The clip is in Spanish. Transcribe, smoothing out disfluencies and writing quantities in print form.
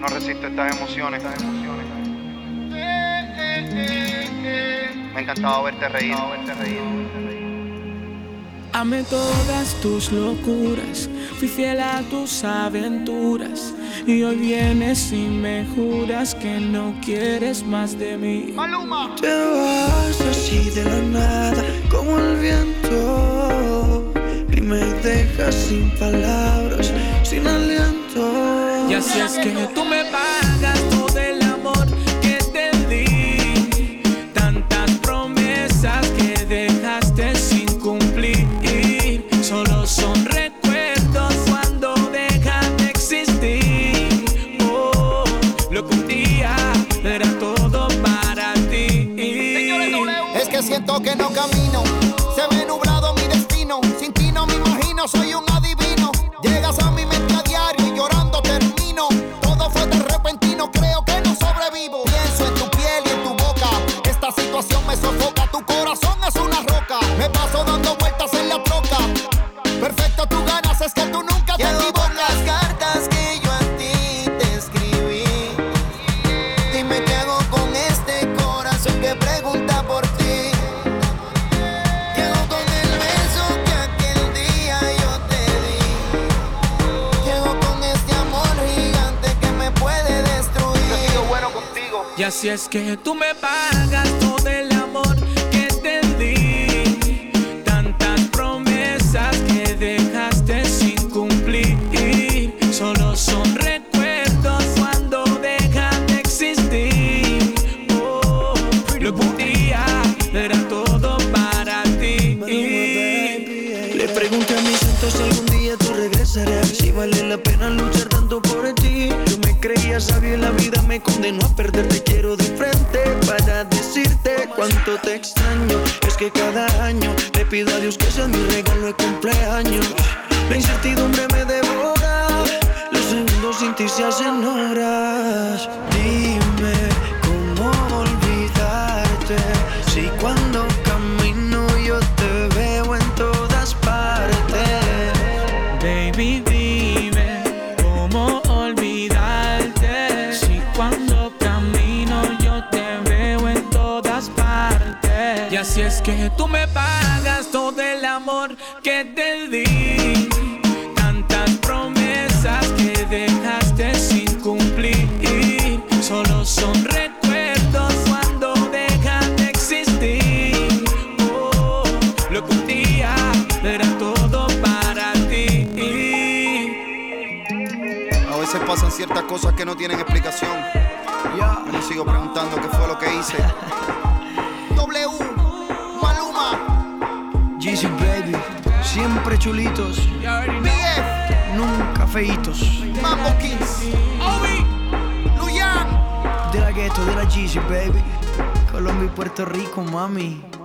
No resisto estas emociones. Me ha encantado verte reír. Amé todas tus locuras, fui fiel a tus aventuras, y hoy vienes y me juras que no quieres más de mí. Maluma. Te vas así de la nada, como el viento, y me dejas sin palabras, sin aliento. Y así es que tú me pagas todo el amor que te di, tantas promesas que dejaste sin cumplir. Solo son recuerdos cuando dejan de existir. Oh, lo que un día era todo para ti. Es que siento que no camino, se ve nublado mi destino. Sin ti no me imagino, soy un adivino. Llegas a mi mente a diario y llorando termino. Todo fue de repentino, creo que no sobrevivo. Pienso en tu piel y en tu boca, esta situación me sofoca. Tu corazón es una roca, me paso dando vueltas en la troca. Perfecto, tú ganas, es que tú nunca te equivocas. Las cartas que yo a ti te escribí, dime qué hago con este corazón que pregunta por ti. ¿Qué hago con el beso que aquel día yo te di? ¿Qué hago con este amor gigante que me puede destruir? Yo he sido bueno contigo. Y así es que tú me pagas todo el amor que te di, tantas promesas que dejaste sin cumplir. Solo son recuerdos cuando dejan de existir. Oh, lo que un día era todo para ti. Le pregunté a mis santos si algún día tú regresarás, si vale la pena luchar tanto por ti. Yo me creía sabio y la vida me condenó a perderte. Quiero de frente para decirte cuánto te extraño. Es que cada año le pido a Dios que sea mi regalo de cumpleaños. La incertidumbre me devora, los segundos sin ti se hacen horas. Dime cómo olvidarte, si cuando camino yo te veo en todas partes. Baby, dime cómo olvidarte, si cuando camino yo te veo en todas partes. Y así es que tú me pagas todo el amor que te di, tantas promesas que dejaste sin cumplir. Solo son recuerdos cuando dejan de existir. Oh, lo que un día era todo para ti. A veces pasan ciertas cosas que no tienen explicación. Yo me sigo preguntando qué fue lo que hice. W, Maluma, Jeezy baby, siempre chulitos, BF, nunca feitos. Mambo Kings, Luyan. De la gueto, de la Jeezy baby, Colombia y Puerto Rico, mami.